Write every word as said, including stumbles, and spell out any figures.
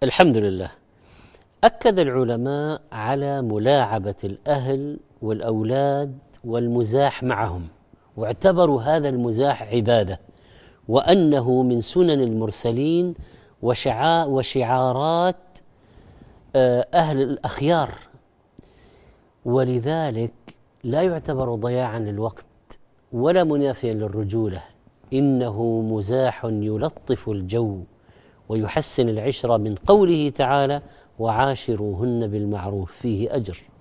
الحمد لله. أكد العلماء على ملاعبة الأهل والأولاد والمزاح معهم، واعتبروا هذا المزاح عبادة، وأنه من سنن المرسلين وشعا وشعارات أهل الأخيار، ولذلك لا يعتبر ضياعا للوقت ولا منافيا للرجولة، إنه مزاح يلطف الجو ويحسن العشرة، من قوله تعالى: وعاشروهن بالمعروف، فيه أجر.